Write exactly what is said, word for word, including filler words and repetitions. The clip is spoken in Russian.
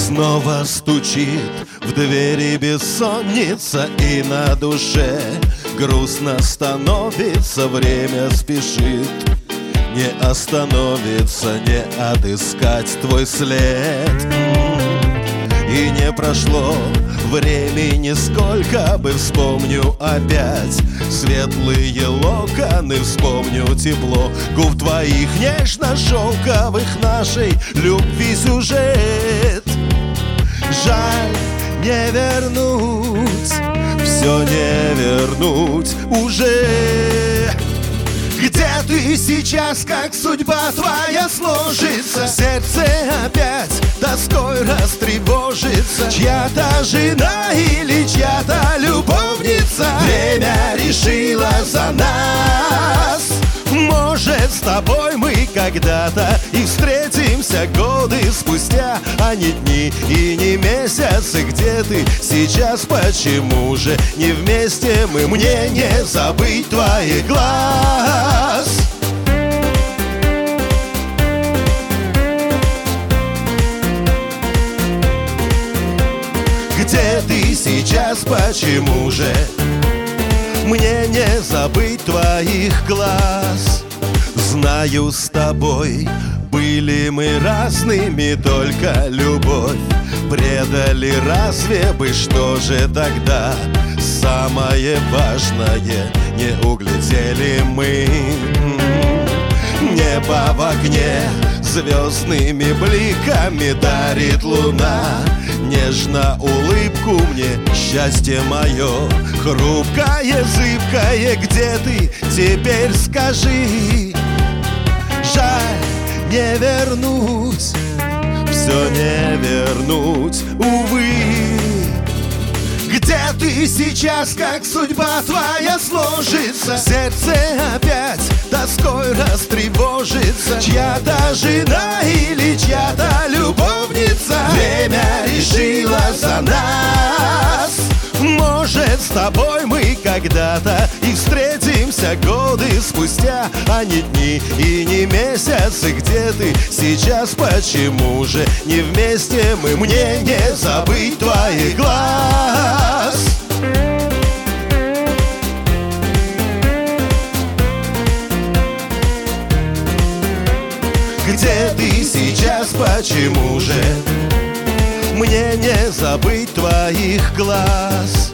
Снова стучит в двери бессонница, и на душе грустно становится. Время спешит, не остановится, не отыскать твой след. И не прошло времени сколько бы, вспомню опять светлые локоны, вспомню тепло губ твоих нежно-шелковых, нашей любви сюжет. Жаль не вернуть, все не вернуть уже. Где ты сейчас, как судьба твоя сложится? Сердце опять тоской растревожится. Чья-то жена или чья-то любовница время решила за нас. Может, с тобой мы когда-то и встретимся годы спустя, а не дни и не месяцы. Где ты сейчас, почему же не вместе мы? Мне не забыть твоих глаз. Где ты сейчас, почему же мне не забыть твоих глаз? Знаю, с тобой были мы разными, только любовь предали. Разве бы, что же тогда самое важное не углядели мы? Небо в огне звездными бликами дарит луна. Нежно улыбку мне, счастье мое, хрупкое, зыбкое. Где ты теперь, скажи? Жаль не вернуть, все не вернуть, увы. Где ты сейчас, как судьба твоя сложится? Сердце опять тоской растревожится. Чья-то жена или чья-то любовница время решила за нас. Может, с тобой мы когда-то и встретимся годы спустя, а не дни и не месяцы. Где ты сейчас, почему же не вместе мы? Мне не забыть твоих глаз. Где ты сейчас, почему же мне не забыть твоих глаз?